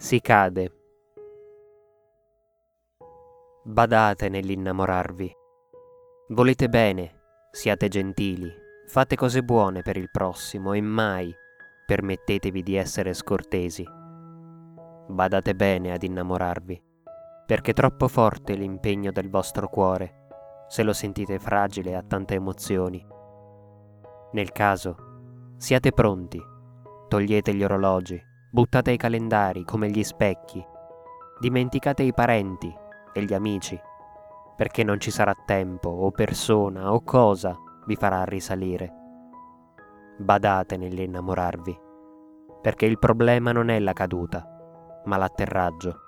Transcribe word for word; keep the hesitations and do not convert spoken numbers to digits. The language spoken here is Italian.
Si cade. Badate nell'innamorarvi. Volete bene, siate gentili, fate cose buone per il prossimo e mai permettetevi di essere scortesi. Badate bene ad innamorarvi, perché troppo forte è l'impegno del vostro cuore, se lo sentite fragile a tante emozioni. Nel caso, siate pronti, togliete gli orologi, buttate i calendari come gli specchi, dimenticate i parenti e gli amici, perché non ci sarà tempo o persona o cosa vi farà risalire. Badate nell'innamorarvi, perché il problema non è la caduta, ma l'atterraggio.